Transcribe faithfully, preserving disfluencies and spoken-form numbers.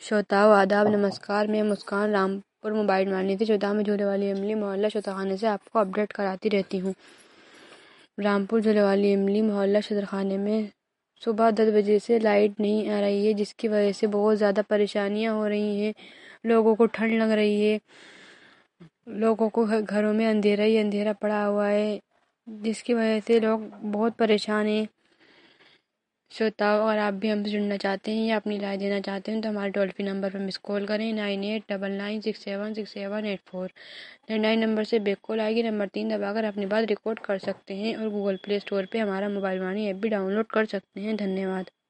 श्रोताओं आदाब नमस्कार। मैं मुस्कान रामपुर मोबाइल मारनी थी श्रोताओं में झूले वाली इमली मोहल्ला श्रोताखाने से आपको अपडेट कराती रहती हूँ। रामपुर झूले वाली इमली मोहल्ला श्रोताखाने में सुबह दस बजे से लाइट नहीं आ रही है, जिसकी वजह से बहुत ज़्यादा परेशानियाँ हो रही हैं। लोगों को ठंड लग रही है, लोगों को घरों में अंधेरा ही अंधेरा पड़ा हुआ है, जिसकी वजह से लोग बहुत परेशान हैं। श्रोताओं अगर आप भी हमसे जुड़ना चाहते हैं या अपनी राय देना चाहते हैं तो हमारे टोल फ्री नंबर पर मिस कॉल करें nine eight double nine six seven six seven eight four. Landline number से बैक कॉल आएगी, नंबर तीन दबाकर अपनी बात रिकॉर्ड कर सकते हैं और गूगल प्ले स्टोर पे हमारा मोबाइल वाणी ऐप भी डाउनलोड कर सकते हैं। धन्यवाद।